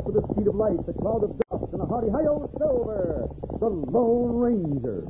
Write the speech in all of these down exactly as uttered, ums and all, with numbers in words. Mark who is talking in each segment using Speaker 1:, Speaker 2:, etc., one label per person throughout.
Speaker 1: off with the speed of light, the cloud of dust, and a hearty hi-yo, Silver, the Lone Ranger.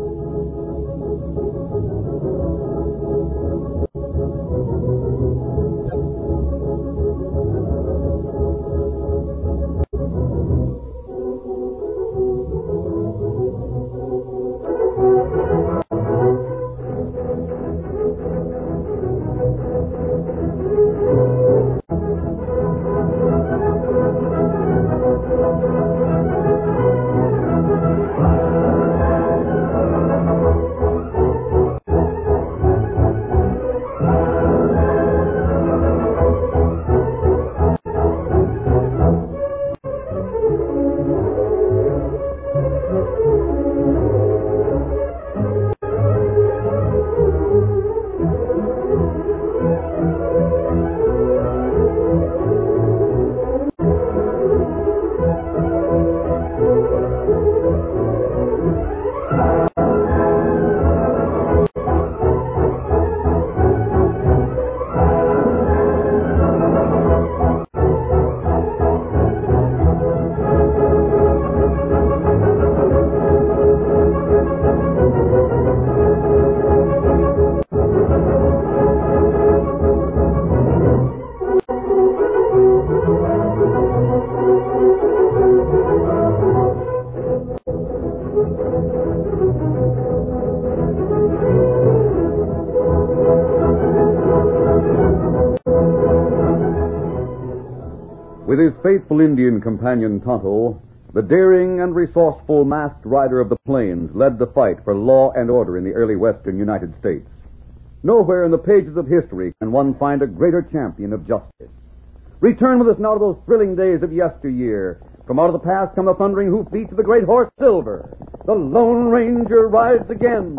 Speaker 1: With his faithful Indian companion Tonto, the daring and resourceful masked rider of the plains led the fight for law and order in the early western United States. Nowhere in the pages of history can one find a greater champion of justice. Return with us now to those thrilling days of yesteryear. From out of the past come the thundering hoofbeats of the great horse Silver. The Lone Ranger rides again.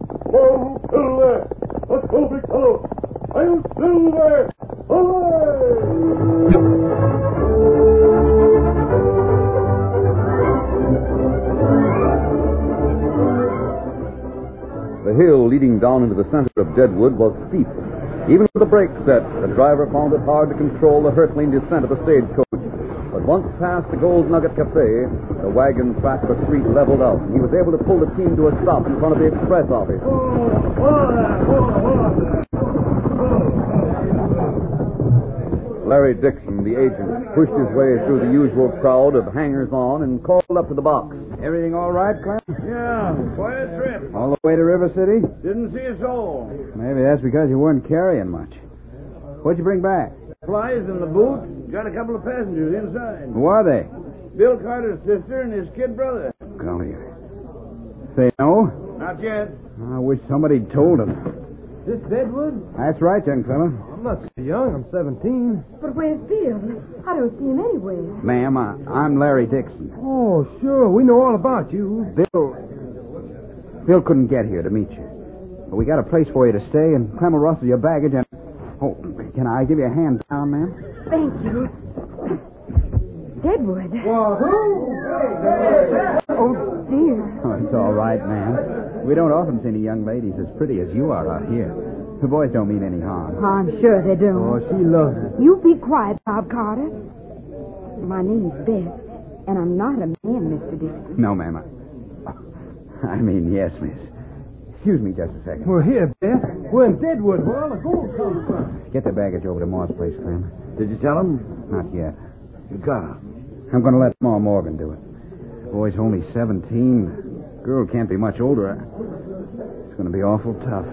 Speaker 2: Whoa, Silver! Let's go, big fellow! I'm Silver! Away!
Speaker 1: The hill leading down into the center of Deadwood was steep. Even with the brakes set, the driver found it hard to control the hurtling descent of the stagecoach. But once past the Gold Nugget Cafe, the wagon track the street leveled out, and he was able to pull the team to a stop in front of the express office. Larry Dixon, the agent, pushed his way through the usual crowd of hangers-on and called up to the box.
Speaker 3: Everything all right, Clem?
Speaker 2: Yeah, quite a trip.
Speaker 3: All the way to River City?
Speaker 2: Didn't see a soul.
Speaker 3: Maybe that's because you weren't carrying much. What'd you bring back?
Speaker 2: Flies in the boot. Got a couple of passengers inside.
Speaker 3: Who are they?
Speaker 2: Bill Carter's sister and his kid brother.
Speaker 3: Golly. They know?
Speaker 2: Not yet.
Speaker 3: I wish somebody'd told them.
Speaker 4: This Deadwood?
Speaker 3: That's right, young fella.
Speaker 4: I'm not so young. I'm seventeen.
Speaker 5: But where's Bill? I don't see him anywhere.
Speaker 3: Ma'am, I, I'm Larry Dixon.
Speaker 4: Oh, sure. We know all about you.
Speaker 3: Bill... Bill couldn't get here to meet you. But we got a place for you to stay, and Clem will rustle your baggage and... Oh, can I give you a hand down, ma'am?
Speaker 5: Thank you. Deadwood.
Speaker 4: Wahoo!
Speaker 5: Oh, dear.
Speaker 3: Oh, it's all right, ma'am. We don't often see any young ladies as pretty as you are out here. The boys don't mean any harm.
Speaker 5: I'm sure they don't.
Speaker 4: Oh, she loves it.
Speaker 5: You be quiet, Bob Carter. My name's Beth, and I'm not a man, Mister Dixon.
Speaker 3: No, ma'am. I, I mean, yes, miss. Excuse me just a second.
Speaker 4: We're here, Beth. We're in Deadwood, where all the gold comes from.
Speaker 3: Get the baggage over to Moore's place, Clem.
Speaker 2: Did you tell him?
Speaker 3: Not yet.
Speaker 2: You got
Speaker 3: I'm going to let Ma Morgan do it. The boy's only seventeen. Girl can't be much older. It's going to be awful tough.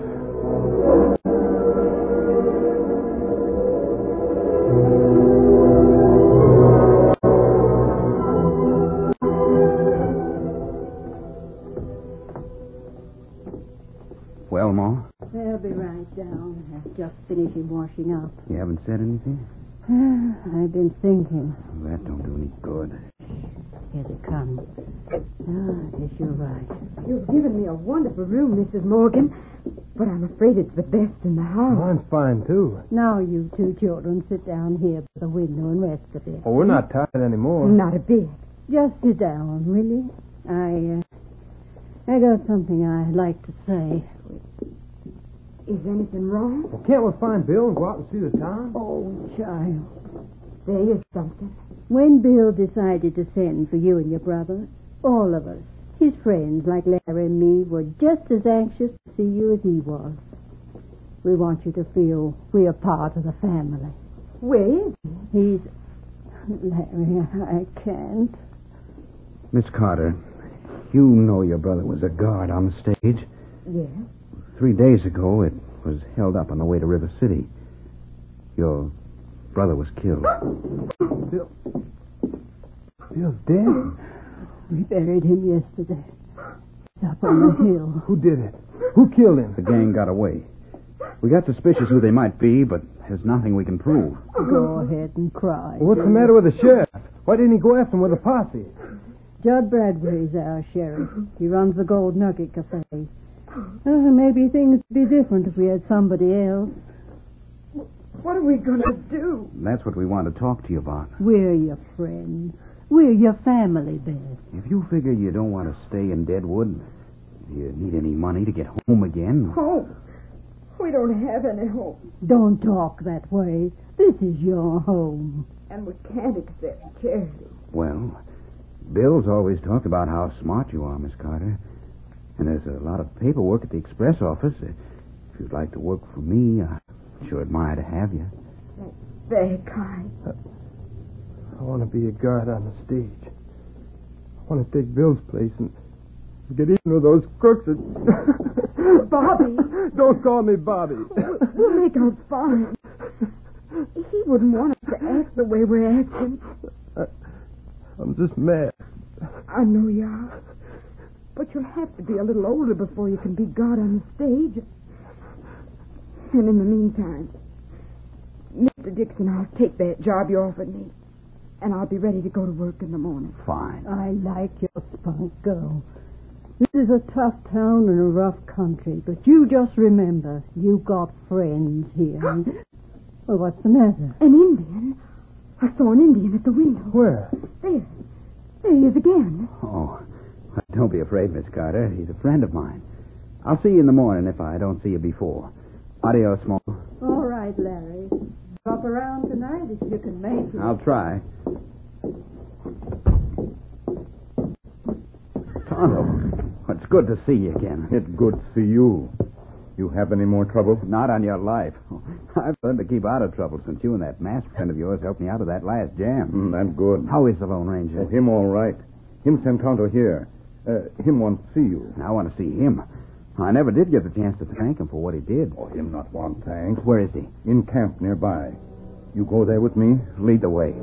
Speaker 3: Well, Ma?
Speaker 6: They'll be right down. I'm just finishing washing up.
Speaker 3: You haven't said anything?
Speaker 6: I've been thinking.
Speaker 3: Well, that don't do any good.
Speaker 6: Here they come. Ah, I guess you're right.
Speaker 5: You've given me a wonderful room, Missus Morgan, but I'm afraid it's the best in the house.
Speaker 4: Mine's fine, too.
Speaker 6: Now you two children sit down here by the window and rest a bit.
Speaker 4: Oh, we're not tired anymore.
Speaker 5: Not a bit.
Speaker 6: Just sit down, will you? I, uh, I got something I'd like to say.
Speaker 5: Is anything wrong?
Speaker 4: Well, can't we find Bill and go out and see the town?
Speaker 6: Oh, child.
Speaker 5: There is something.
Speaker 6: When Bill decided to send for you and your brother, all of us, his friends like Larry and me, were just as anxious to see you as he was. We want you to feel we're part of the family.
Speaker 5: Where is he?
Speaker 6: He's... Larry, I can't.
Speaker 3: Miss Carter, you know your brother was a guard on the stage.
Speaker 5: Yes.
Speaker 3: Three days ago, it was held up on the way to River City. Your brother was killed.
Speaker 4: Bill. Bill's dead?
Speaker 6: We buried him yesterday. He's up on the hill.
Speaker 4: Who did it? Who killed him?
Speaker 3: The gang got away. We got suspicious who they might be, but there's nothing we can prove.
Speaker 6: Go ahead and cry.
Speaker 4: What's the matter with the sheriff? Why didn't he go after him with a posse?
Speaker 6: Judd Bradbury's our sheriff. He runs the Gold Nugget Cafe. Uh, maybe things would be different if we had somebody else.
Speaker 5: What are we going to do?
Speaker 3: That's what we want to talk to you about.
Speaker 6: We're your friends. We're your family, Beth.
Speaker 3: If you figure you don't want to stay in Deadwood, if you need any money to get home again...
Speaker 5: Home? We don't have any home.
Speaker 6: Don't talk that way. This is your home.
Speaker 5: And we can't accept charity.
Speaker 3: Well, Bill's always talked about how smart you are, Miss Carter. And there's a lot of paperwork at the express office. If you'd like to work for me, I'd sure admire to have you.
Speaker 5: That's very kind.
Speaker 4: I want to be a guard on the stage. I want to take Bill's place and get even with those crooks that...
Speaker 5: Bobby!
Speaker 4: Don't call me Bobby.
Speaker 5: We'll make out fine. He wouldn't want us to act the way we're acting.
Speaker 4: I, I'm just mad.
Speaker 5: I know you are. But you'll have to be a little older before you can be God on the stage. And in the meantime, Mister Dixon, I'll take that job you offered me. And I'll be ready to go to work in the morning.
Speaker 3: Fine.
Speaker 6: I like your spunk, girl. This is a tough town and a rough country, but you just remember, you got friends here. Well, what's the matter?
Speaker 5: An Indian? I saw an Indian at the window.
Speaker 4: Where?
Speaker 5: There. There he is again.
Speaker 3: Oh, don't be afraid, Miss Carter. He's a friend of mine. I'll see you in the morning if I don't see you before. Adios, Small.
Speaker 6: All right, Larry. Drop around tonight if you can make it.
Speaker 3: I'll try. Tonto, it's good to see you again.
Speaker 2: It's good to see you. You have any more trouble?
Speaker 3: Not on your life. I've learned to keep out of trouble since you and that masked friend of yours helped me out of that last jam.
Speaker 2: Mm, that's good.
Speaker 3: How is the Lone Ranger?
Speaker 2: Oh, him all right. Him sent Tonto here. Uh, him wants to see you.
Speaker 3: I want to see him. I never did get the chance to thank him for what he did.
Speaker 2: Oh, him not want thanks.
Speaker 3: Where is he?
Speaker 2: In camp nearby. You go there with me?
Speaker 3: Lead the way.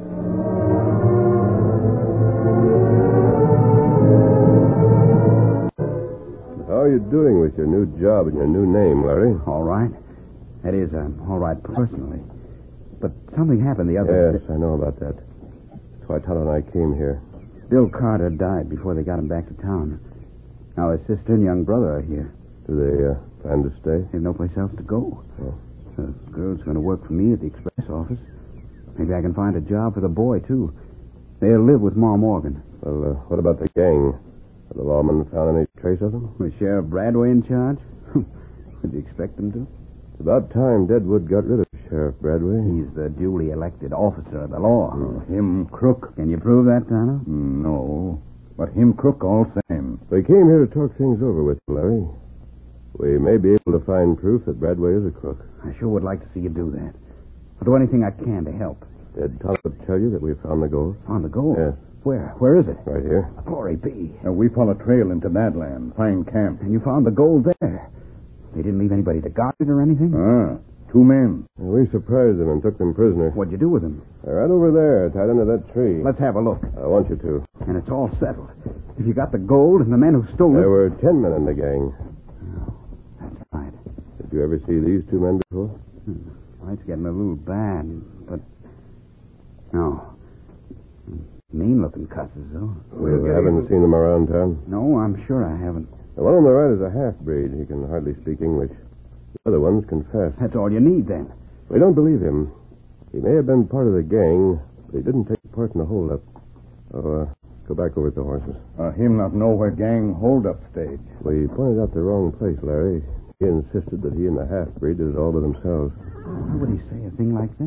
Speaker 7: How are you doing with your new job and your new name, Larry?
Speaker 3: All right. That is, um, all right personally. But something happened the other
Speaker 7: Yes,
Speaker 3: day.
Speaker 7: I know about that. That's why Tonto and I came here.
Speaker 3: Bill Carter died before they got him back to town. Now his sister and young brother are here.
Speaker 7: Do they uh, plan to stay?
Speaker 3: There's no place else to go.
Speaker 7: Oh.
Speaker 3: The girl's going to work for me at the express office. Maybe I can find a job for the boy, too. They'll live with Ma Morgan.
Speaker 7: Well, uh, what about the gang? Have the lawmen found any trace of them?
Speaker 3: Was Sheriff Bradway in charge? Would you expect them to?
Speaker 7: It's about time Deadwood got rid of Sheriff Bradway.
Speaker 3: He's the duly elected officer of the law.
Speaker 2: Oh, him crook?
Speaker 3: Can you prove that, Tonto?
Speaker 2: No. But him crook all same.
Speaker 7: We came here to talk things over with you, Larry. We may be able to find proof that Bradway is a crook.
Speaker 3: I sure would like to see you do that. I'll do anything I can to help.
Speaker 7: Did Tonto tell you that we found the gold?
Speaker 3: On the gold?
Speaker 7: Yes.
Speaker 3: Where? Where is it?
Speaker 7: Right here.
Speaker 3: Glory be.
Speaker 2: Uh, we follow trail into that land. Find camp.
Speaker 3: And you found the gold there. They didn't leave anybody to guard it or anything?
Speaker 2: Ah, two men.
Speaker 7: And we surprised them and took them prisoner.
Speaker 3: What'd you do with them?
Speaker 7: They're right over there, tied under that tree.
Speaker 3: Let's have a look.
Speaker 7: I want you to.
Speaker 3: And it's all settled. If you got the gold and the men who stole it...
Speaker 7: There were ten men in the gang.
Speaker 3: Oh, that's right.
Speaker 7: Did you ever see these two men before?
Speaker 3: Hmm. Light's getting a little bad, but... No. Mean-looking cusses, though.
Speaker 7: We haven't seen them around town.
Speaker 3: No, I'm sure I haven't.
Speaker 7: The one on the right is a half-breed. He can hardly speak English. The other ones confess.
Speaker 3: That's all you need, then.
Speaker 7: We don't believe him. He may have been part of the gang, but he didn't take part in the holdup. Oh, uh, go back over to the horses.
Speaker 2: Uh, him not know where gang hold-up stage.
Speaker 7: We pointed out the wrong place, Larry. He insisted that he and the half-breed did it all by themselves.
Speaker 3: Why would he say a thing like that?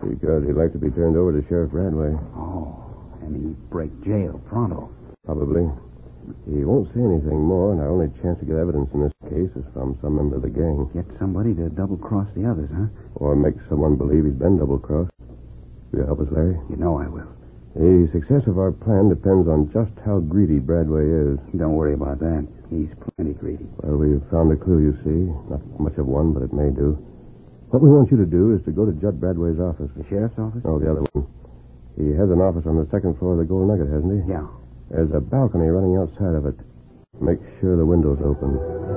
Speaker 7: Because he'd like to be turned over to Sheriff Bradway.
Speaker 3: Oh, and he'd break jail pronto.
Speaker 7: Probably. He won't say anything more, and our only chance to get evidence in this case is from some member of the gang.
Speaker 3: Get somebody to double-cross the others, huh?
Speaker 7: Or make someone believe he's been double-crossed. Will you help us, Larry?
Speaker 3: You know I will.
Speaker 7: The success of our plan depends on just how greedy Bradway is.
Speaker 3: Don't worry about that. He's plenty greedy.
Speaker 7: Well, we've found a clue, you see. Not much of one, but it may do. What we want you to do is to go to Judd Bradway's office.
Speaker 3: The sheriff's office?
Speaker 7: No, the other one. He has an office on the second floor of the Gold Nugget, hasn't he?
Speaker 3: Yeah.
Speaker 7: There's a balcony running outside of it. Make sure the window's open.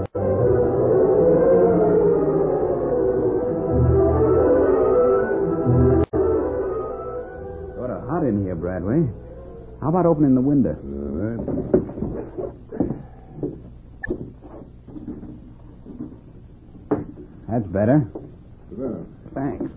Speaker 3: Sort of hot in here, Bradway. How about opening the window?
Speaker 2: All right.
Speaker 3: That's better.
Speaker 2: Sit down.
Speaker 3: Thanks.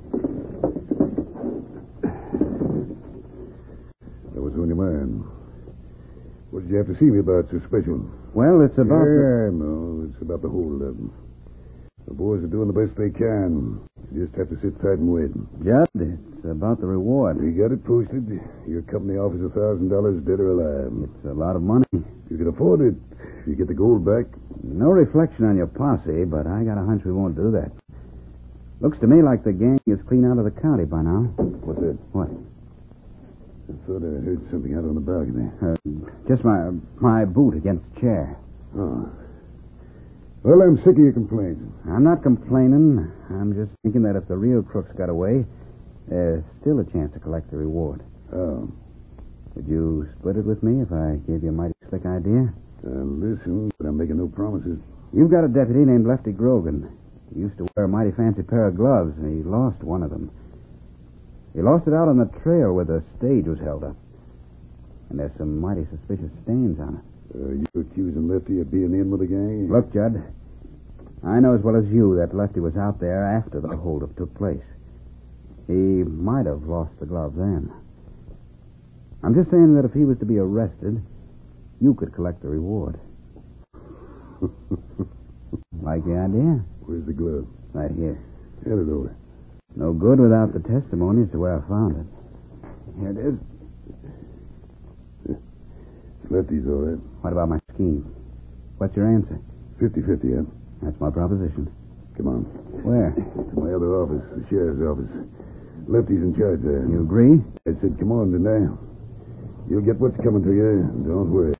Speaker 2: That was on your mind. What did you have to see me about so special?
Speaker 3: Well, it's about...
Speaker 2: Yeah, no, it's about the holdup. The boys are doing the best they can. You just have to sit tight and wait.
Speaker 3: Judd, it's about the reward.
Speaker 2: We got it posted. Your company offers a thousand dollars dead or alive.
Speaker 3: It's a lot of money.
Speaker 2: You can afford it. You get the gold back.
Speaker 3: No reflection on your posse, but I got a hunch we won't do that. Looks to me like the gang is clean out of the county by now.
Speaker 2: What's that?
Speaker 3: What?
Speaker 2: I thought I heard something out on the balcony.
Speaker 3: Uh, just my my boot against the chair.
Speaker 2: Oh. Well, I'm sick of your complaints.
Speaker 3: I'm not complaining. I'm just thinking that if the real crooks got away, there's still a chance to collect the reward.
Speaker 2: Oh.
Speaker 3: Would you split it with me if I gave you a mighty slick idea?
Speaker 2: Uh, listen, but I'm making no promises.
Speaker 3: You've got a deputy named Lefty Grogan. He used to wear a mighty fancy pair of gloves, and he lost one of them. He lost it out on the trail where the stage was held up. And there's some mighty suspicious stains on it.
Speaker 2: Uh, you accusing Lefty of being in with the gang?
Speaker 3: Look, Judd, I know as well as you that Lefty was out there after the holdup took place. He might have lost the glove then. I'm just saying that if he was to be arrested, you could collect the reward. Like the idea?
Speaker 2: Where's the glove?
Speaker 3: Right here.
Speaker 2: Hand it over.
Speaker 3: No good without the testimony as to where I found it. Here it is.
Speaker 2: Lefty's all right.
Speaker 3: What about my scheme? What's your answer?
Speaker 2: Fifty-fifty, huh?
Speaker 3: That's my proposition.
Speaker 2: Come on.
Speaker 3: Where?
Speaker 2: To my other office, the sheriff's office. Lefty's in charge there.
Speaker 3: You agree?
Speaker 2: I said, come on, didn't I? You'll get what's coming to you. Don't worry.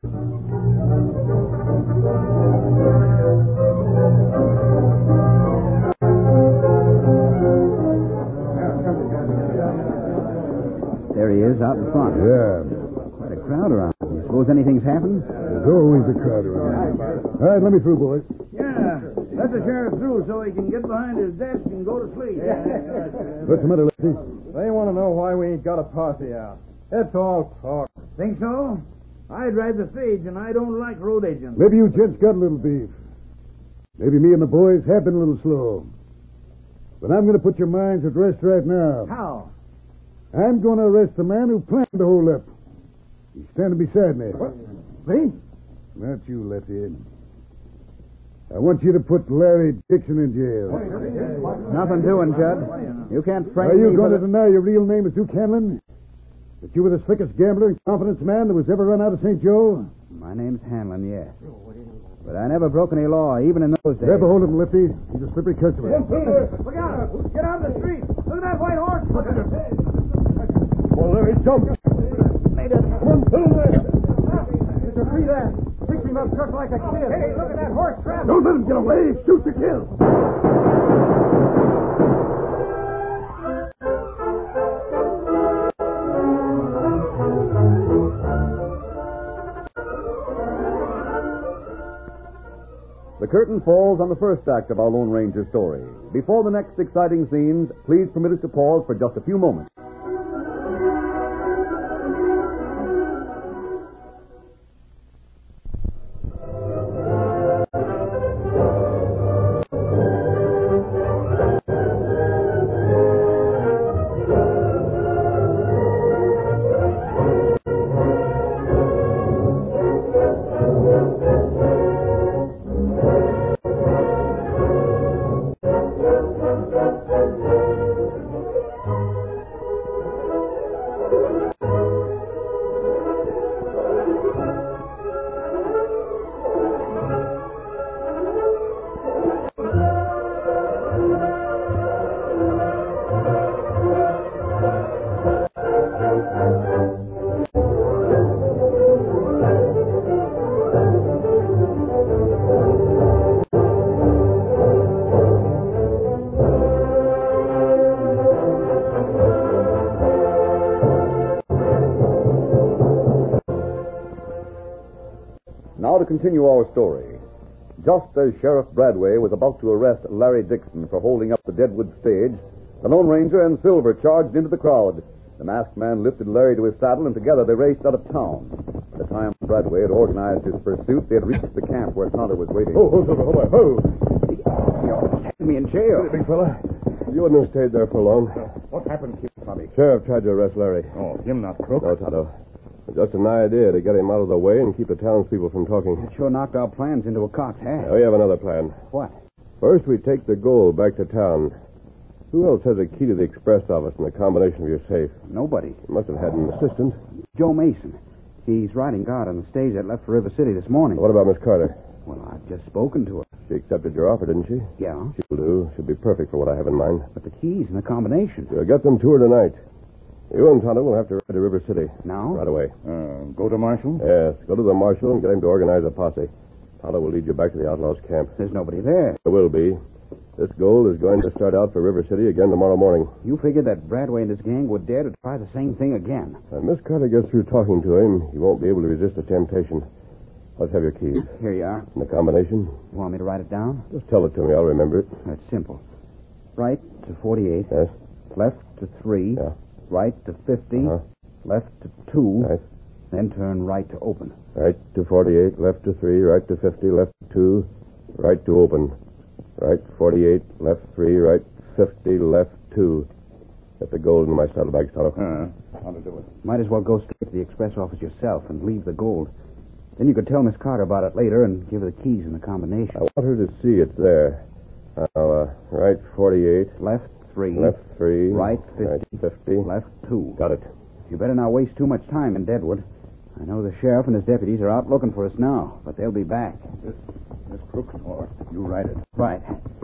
Speaker 3: There he is, out in front.
Speaker 2: Yeah.
Speaker 3: Quite a crowd around. You suppose anything's happened?
Speaker 2: There's always a crowd around. All right, let me through, boys.
Speaker 8: Yeah, let the sheriff through so he can get behind his desk and go to sleep.
Speaker 2: What's the matter, Lefty?
Speaker 4: They want to know why we ain't got a posse out. It's all talk.
Speaker 8: Think so? I drive the stage, and I don't like road agents.
Speaker 2: Maybe you gents got a little beef. Maybe me and the boys have been a little slow. But I'm going to put your minds at rest right now.
Speaker 8: How?
Speaker 2: I'm going to arrest the man who planned the holdup. He's standing beside me.
Speaker 4: What? Me?
Speaker 2: Not you, Lefty. I want you to put Larry Dixon in jail.
Speaker 3: Nothing doing, Judd. You can't frame
Speaker 2: Are you
Speaker 3: me
Speaker 2: going
Speaker 3: for
Speaker 2: to
Speaker 3: the...
Speaker 2: deny your real name is Duke Hanlon? That you were the slickest gambler and confidence man that was ever run out of Saint Joe?
Speaker 3: My name's Hanlon, yes. But I never broke any law, even in those days.
Speaker 2: Grab a hold of him, Lefty. He's a slippery customer.
Speaker 8: Look out! Get out of the street! Look at that white horse! Look at him!
Speaker 2: Oh, Larry, jump.
Speaker 8: Made it.
Speaker 2: Come on, pull him there.
Speaker 4: Mister Free that. Pick him up just like a kid.
Speaker 8: Hey, look at that horse trap!
Speaker 2: Don't let him get away. Shoot to kill.
Speaker 1: The curtain falls on the first act of our Lone Ranger story. Before the next exciting scenes, please permit us to pause for just a few moments. continue our story. Just as Sheriff Bradway was about to arrest Larry Dixon for holding up the Deadwood stage, the Lone Ranger and Silver charged into the crowd. The masked man lifted Larry to his saddle, and together they raced out of town. By the time Bradway had organized his pursuit, they had reached the camp where Tonto was waiting.
Speaker 2: Oh, oh, Silver, hold on. Oh.
Speaker 3: You're taking me in jail.
Speaker 2: Big fella.
Speaker 7: You wouldn't have stayed there for long.
Speaker 2: What happened, Kid Tommy?
Speaker 7: Sheriff tried to arrest Larry.
Speaker 2: Oh, him not crook.
Speaker 7: No, Tonto. Just an idea to get him out of the way and keep the townspeople from talking.
Speaker 3: It sure knocked our plans into a cocked hat.
Speaker 7: Now, we have another plan.
Speaker 3: What?
Speaker 7: First, we take the gold back to town. Who else has a key to the express office and the combination of your safe?
Speaker 3: Nobody.
Speaker 7: You must have had an assistant.
Speaker 3: Joe Mason. He's riding guard on the stage that left for River City this morning.
Speaker 7: What about Miss Carter?
Speaker 3: Well, I've just spoken to her.
Speaker 7: She accepted your offer, didn't she?
Speaker 3: Yeah.
Speaker 7: She'll do. She'll be perfect for what I have in mind.
Speaker 3: But the keys and the combination.
Speaker 7: We'll get them to her tonight. You and Tonto will have to ride to River City.
Speaker 3: Now?
Speaker 7: Right away.
Speaker 2: Uh, go to Marshall?
Speaker 7: Yes. Go to the marshal and get him to organize a posse. Tonto will lead you back to the outlaws' camp.
Speaker 3: There's nobody there.
Speaker 7: There will be. This gold is going to start out for River City again tomorrow morning.
Speaker 3: You figured that Bradway and his gang would dare to try the same thing again.
Speaker 7: When Miss Carter gets through talking to him, he won't be able to resist the temptation. Let's have your keys.
Speaker 3: Here you are.
Speaker 7: And the combination?
Speaker 3: You want me to write it down?
Speaker 7: Just tell it to me. I'll remember it.
Speaker 3: That's simple. Right to forty-eight.
Speaker 7: Yes.
Speaker 3: Left to three.
Speaker 7: Yeah.
Speaker 3: Right to fifty.
Speaker 7: Uh-huh.
Speaker 3: Left to two.
Speaker 7: Right.
Speaker 3: Then turn right to open.
Speaker 7: Right to forty-eight, left to three, right to fifty, left to two, right to open. Right forty-eight, left three, right fifty, left two. Get the gold in my saddlebags, Tonto.
Speaker 2: Uh, how to do it?
Speaker 3: Might as well go straight to the express office yourself and leave the gold. Then you could tell Miss Carter about it later and give her the keys and the combination.
Speaker 7: I want her to see it's there. Now, uh, right forty-eight,
Speaker 3: Left three.
Speaker 7: left three,
Speaker 3: Right fifty.
Speaker 7: right fifty.
Speaker 3: Left two.
Speaker 7: Got it.
Speaker 3: You better not waste too much time in Deadwood. I know the sheriff and his deputies are out looking for us now, but they'll be back.
Speaker 2: This crook, or you write it.
Speaker 3: Right.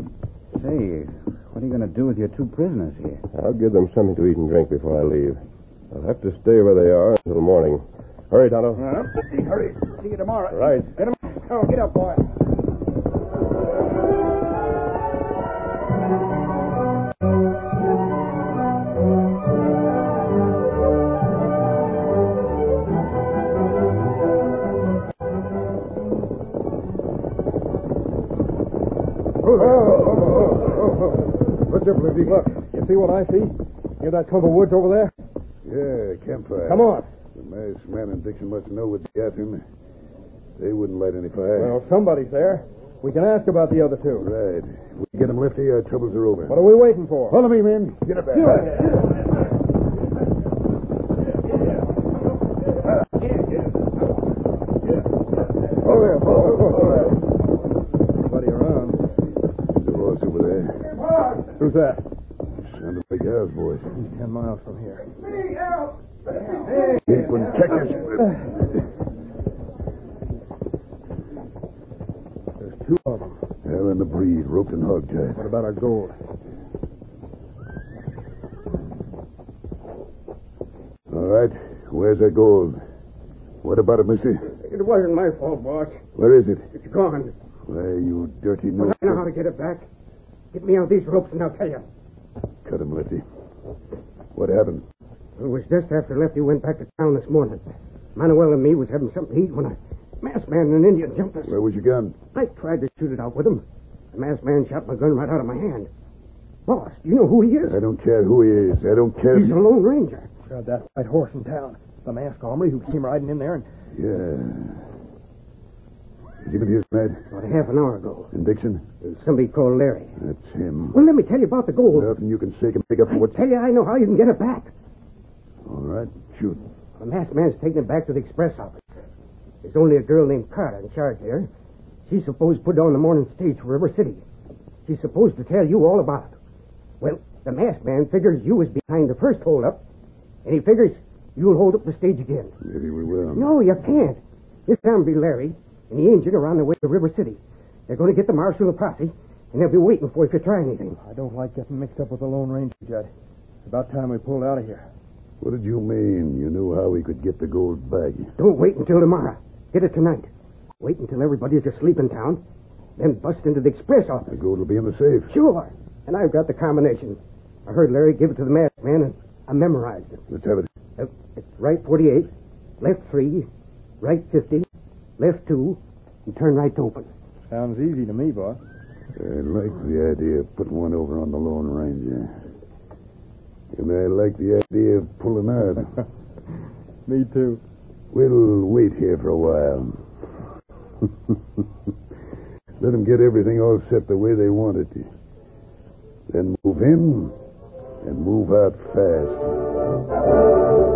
Speaker 3: Say, what are you going to do with your two prisoners here?
Speaker 7: I'll give them something to eat and drink before I leave. They'll have to stay where they are until morning. Hurry, Tonto.
Speaker 2: Uh, hurry. See you tomorrow.
Speaker 7: Right.
Speaker 2: Get him. Oh, get up, boy.
Speaker 4: What's up, Livy? Look, you see what I see? Hear that clump of woods over there?
Speaker 2: Yeah, campfire.
Speaker 4: Come on.
Speaker 2: The masked man and Dixon must know what's got him. They wouldn't light any fire.
Speaker 4: Well, somebody's there. We can ask about the other two.
Speaker 2: Right. We get them lifty, our troubles are over.
Speaker 4: What are we waiting for?
Speaker 2: Follow me, men. Get it back. Oh, there. Oh, oh, oh.
Speaker 4: Nobody around.
Speaker 2: The horse over there.
Speaker 4: Who's that?
Speaker 2: Sounded like Al's voice.
Speaker 4: He's ten miles from here.
Speaker 2: Keep and check us.
Speaker 4: There's two of them.
Speaker 2: Al and the breed, roped and hogtied.
Speaker 4: What about our gold?
Speaker 2: All right. Where's that gold? What about it, mister?
Speaker 8: It wasn't my fault, boss.
Speaker 2: Where is it?
Speaker 8: It's gone.
Speaker 2: Why, you dirty
Speaker 8: But
Speaker 2: nose.
Speaker 8: I know how to get it back. Get me on these ropes and I'll tell you.
Speaker 2: Cut him, Lefty. What happened?
Speaker 8: It was just after Lefty went back to town this morning. Manuel and me was having something to eat when a masked man and an Indian jumped us.
Speaker 2: Where was your gun?
Speaker 8: I tried to shoot it out with him. The masked man shot my gun right out of my hand. Boss, do you know who he is?
Speaker 2: I don't care who he is. I don't care.
Speaker 8: He's a Lone Ranger.
Speaker 4: Shot that white horse in town. The masked hombre who came riding in there and...
Speaker 2: Yeah. Has he been here tonight?
Speaker 8: About a half an hour ago.
Speaker 2: And Dixon?
Speaker 8: Somebody called Larry.
Speaker 2: That's him.
Speaker 8: Well, let me tell you about the gold.
Speaker 2: Nothing you can say can make up for
Speaker 8: I
Speaker 2: what...
Speaker 8: tell you, I know how you can get it back.
Speaker 2: All right, shoot.
Speaker 8: The masked man's taking it back to the express office. There's only a girl named Carter in charge there. She's supposed to put on the morning stage for River City. She's supposed to tell you all about it. Well, the masked man figures you was behind the first hold-up, and he figures you'll hold up the stage again.
Speaker 2: Maybe we will.
Speaker 8: No, you can't. This time be Larry and the engine are on their way to River City. They're going to get the marshal and the posse, and they'll be waiting for you if you try anything.
Speaker 4: I don't like getting mixed up with the Lone Ranger, Judd. It's about time we pulled out of here.
Speaker 2: What did you mean? You knew how we could get the gold back.
Speaker 8: Don't wait until tomorrow. Get it tonight. Wait until everybody's asleep in town, then bust into the express office.
Speaker 2: The gold will be in the safe.
Speaker 8: Sure. And I've got the combination. I heard Larry give it to the masked man, and I memorized it.
Speaker 2: Let's have it.
Speaker 8: Uh, it's right forty-eight, left three, right fifty, left two, and turn right to open.
Speaker 4: Sounds easy to me, boss.
Speaker 2: I like the idea of putting one over on the Lone Ranger. And I like the idea of pulling out.
Speaker 4: Me too.
Speaker 2: We'll wait here for a while. Let them get everything all set the way they want it. Then move in and move out fast.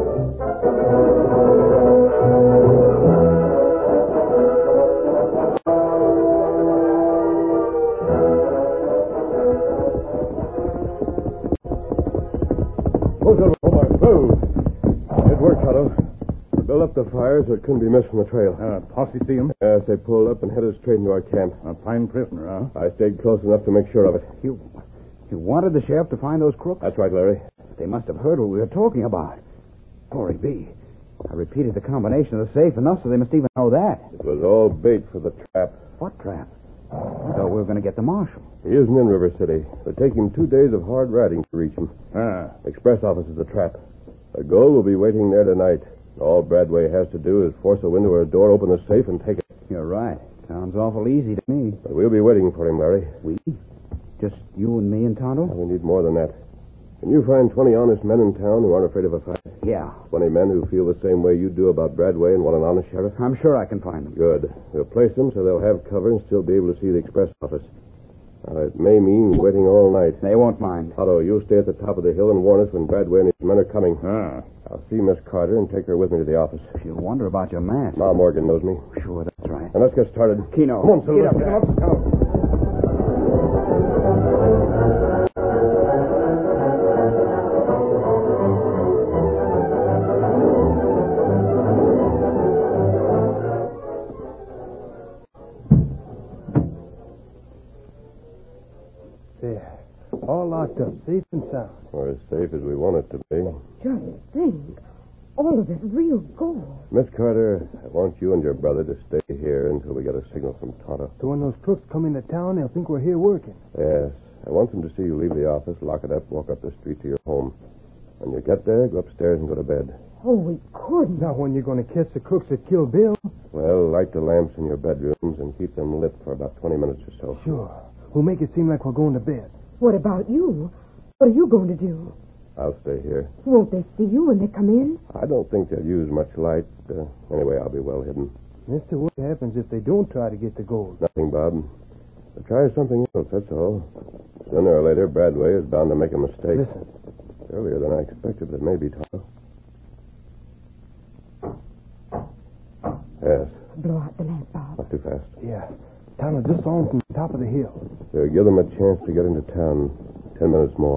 Speaker 7: It worked, Otto. They built up the fire so it couldn't be missed from the trail.
Speaker 2: Uh, posse see him?
Speaker 7: Yes, they pulled up and headed straight into our camp.
Speaker 2: A fine prisoner, huh?
Speaker 7: I stayed close enough to make sure of it.
Speaker 3: You, you wanted the sheriff to find those crooks?
Speaker 7: That's right, Larry.
Speaker 3: They must have heard what we were talking about. Glory be. I repeated the combination of the safe enough so they must even know that.
Speaker 7: It was all bait for the trap.
Speaker 3: What trap? I thought we were going to get the marshal.
Speaker 7: He isn't in River City. It'll take him two days of hard riding to reach him.
Speaker 2: Ah.
Speaker 7: Express office is the trap. A gold will be waiting there tonight. All Bradway has to do is force a window or a door, open the safe, and take it.
Speaker 3: You're right. Sounds awful easy to me.
Speaker 7: But we'll be waiting for him, Larry.
Speaker 3: We? Just you and me and Tonto?
Speaker 7: We need more than that. Can you find twenty honest men in town who aren't afraid of a fight?
Speaker 3: Yeah.
Speaker 7: Twenty men who feel the same way you do about Bradway and want an honest sheriff?
Speaker 3: I'm sure I can find them.
Speaker 7: Good. We'll place them so they'll have cover and still be able to see the express office. Now, it may mean waiting all night.
Speaker 3: They won't mind.
Speaker 7: Otto, you'll stay at the top of the hill and warn us when Bradway and his men are coming.
Speaker 2: Ah.
Speaker 7: I'll see Miss Carter and take her with me to the office.
Speaker 3: She'll wonder about your mask.
Speaker 7: Ma Morgan knows me.
Speaker 3: Sure, that's right.
Speaker 7: And let's get started.
Speaker 3: Keno.
Speaker 7: Come on, Silver.
Speaker 3: Get up there.
Speaker 7: Come on.
Speaker 4: There. All locked up, safe and sound.
Speaker 7: We're as safe as we want it to be.
Speaker 5: Just think. All of this real gold.
Speaker 7: Miss Carter, I want you and your brother to stay here until we get a signal from Tonto.
Speaker 4: So when those crooks come into town, they'll think we're here working.
Speaker 7: Yes. I want them to see you leave the office, lock it up, walk up the street to your home. When you get there, go upstairs and go to bed.
Speaker 5: Oh, we couldn't.
Speaker 4: Not when you're going to catch the crooks that killed Bill.
Speaker 7: Well, light the lamps in your bedrooms and keep them lit for about twenty minutes or so.
Speaker 4: Sure. We'll make it seem like we're going to bed.
Speaker 5: What about you? What are you going to do?
Speaker 7: I'll stay here.
Speaker 5: Won't they see you when they come in?
Speaker 7: I don't think they'll use much light. Uh, anyway, I'll be well hidden.
Speaker 4: Mister, what happens if they don't try to get the gold?
Speaker 7: Nothing, Bob. They'll try something else, that's all. Sooner or later, Bradway is bound to make a mistake.
Speaker 4: Listen.
Speaker 7: Earlier than I expected, but maybe, Tonto. Yes,
Speaker 5: Blow out the lamp, Bob.
Speaker 7: not too fast.
Speaker 4: Yeah. Tonto just saw him from the top of the hill.
Speaker 7: So give them a chance to get into town. Ten minutes more.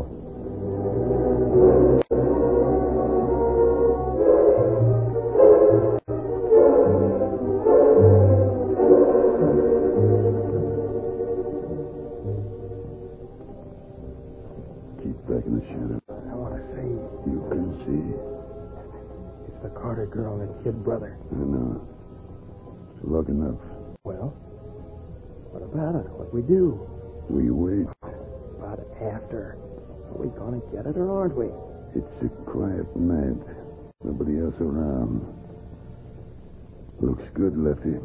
Speaker 2: Keep back in the shadow.
Speaker 4: I want to say
Speaker 2: You can see.
Speaker 4: it's the Carter girl and kid brother.
Speaker 2: I know. It's long enough.
Speaker 4: Well, what about it? What we do?
Speaker 2: We wait.
Speaker 4: About after. Are we going to get it or aren't we?
Speaker 2: It's a quiet night. Nobody else around. Looks good, Lefty.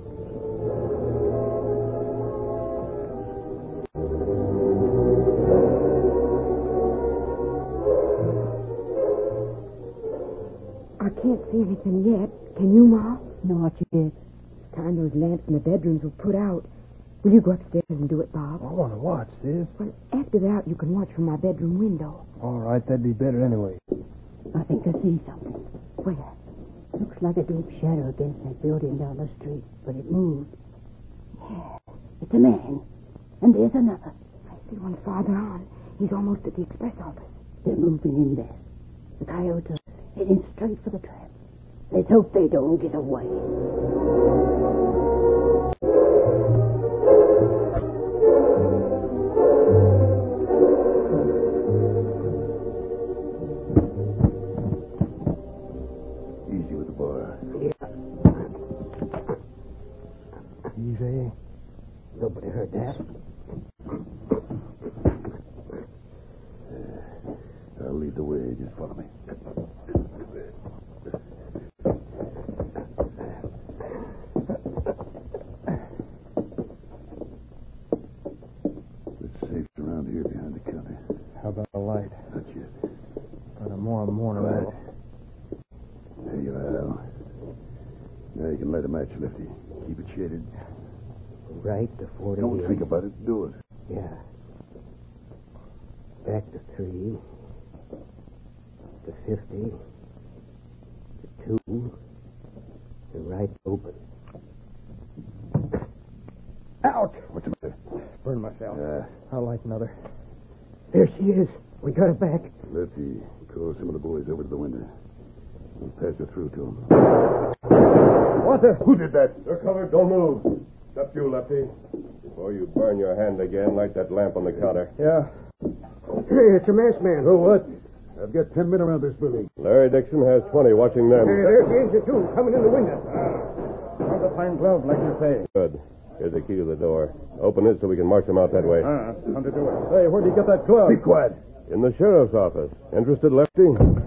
Speaker 5: I can't see anything yet. Can you, Ma?
Speaker 6: Not yet.
Speaker 5: It's time those lamps in the bedrooms were put out. Will you go upstairs and do it, Bob?
Speaker 4: I want to watch, sis.
Speaker 5: Well, after that, you can watch from my bedroom window.
Speaker 4: All right, that'd be better anyway.
Speaker 6: I think I see something.
Speaker 5: Where?
Speaker 6: Looks like a deep shadow against that building down the street, but it moved. Yeah, it's a man. And there's another.
Speaker 5: I see one farther on. He's almost at the express office.
Speaker 6: They're moving in there. The coyotes are heading straight for the trap. Let's hope they don't get away.
Speaker 2: Easy with the bar.
Speaker 4: Easy. Nobody heard that.
Speaker 2: I'll lead the way. Just follow me.
Speaker 4: tomorrow morning.
Speaker 2: Right. There you are, Al. Now you can light a match, Lefty. Keep it shaded.
Speaker 8: Right to forty.
Speaker 2: Don't think about it. Do it.
Speaker 8: Yeah. Back to three. To fifty. To two. To right open. Out!
Speaker 2: What's the matter?
Speaker 4: Burn myself.
Speaker 2: Uh,
Speaker 4: I'll light another.
Speaker 8: There she is. We got her back.
Speaker 2: Lefty, call some of the boys over to the window. We'll pass her through to them.
Speaker 4: What the?
Speaker 2: Who did that?
Speaker 7: You're covered. Don't move. Except you, Lefty. Before you burn your hand again, light that lamp on the counter.
Speaker 4: Yeah.
Speaker 8: Hey, it's a masked man.
Speaker 2: So what? I've got ten men around this building.
Speaker 7: Larry Dixon has twenty watching them.
Speaker 8: Hey, there's the agent, too, coming in the window.
Speaker 4: How's the fine glove, like you say?
Speaker 7: Good. Here's the key to the door. Open it so we can march them out that way.
Speaker 4: Ah, time to do it. Hey, where'd you get that glove?
Speaker 2: Be quiet.
Speaker 7: In the sheriff's office. Interested, Lefty?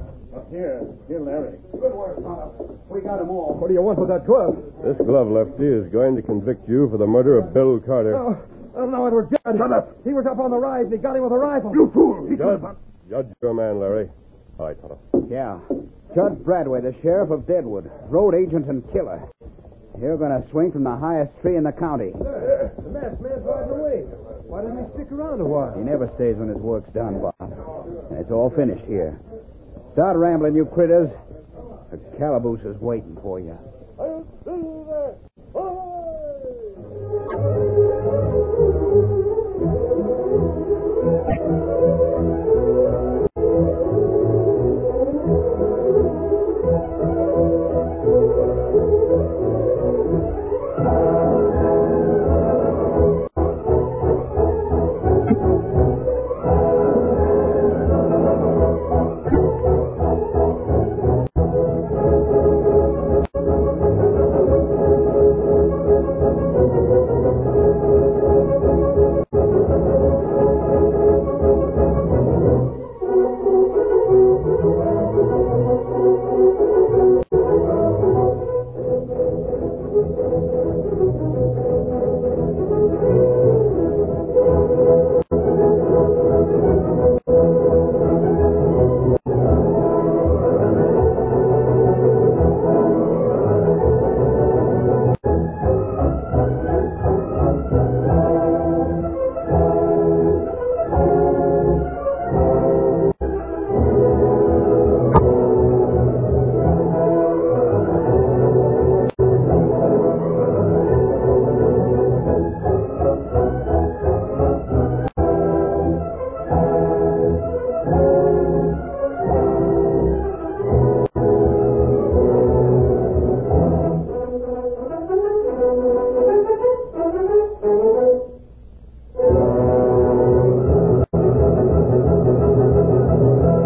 Speaker 4: Here. Here, Larry.
Speaker 3: Good work, Tonto. We got them all.
Speaker 4: What do you want with that glove?
Speaker 7: This glove, Lefty, is going to convict you for the murder of Bill Carter.
Speaker 4: Oh, oh no, Edward Judd.
Speaker 2: Shut up.
Speaker 4: He was up on the rise and he got him with a rifle.
Speaker 2: You fool. He
Speaker 7: Judge, judge your man, Larry. All right, Tonto.
Speaker 3: Yeah. Judge Bradway, the sheriff of Deadwood, road agent and killer. You're going to swing from the highest tree in the county.
Speaker 4: The masked man's riding away. Why doesn't he stick around a while?
Speaker 3: He never stays when his work's done, Bob. And it's all finished here. Start rambling, you critters. The calaboose is waiting for you.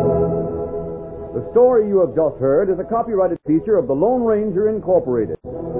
Speaker 1: The story you have just heard is a copyrighted feature of the Lone Ranger Incorporated.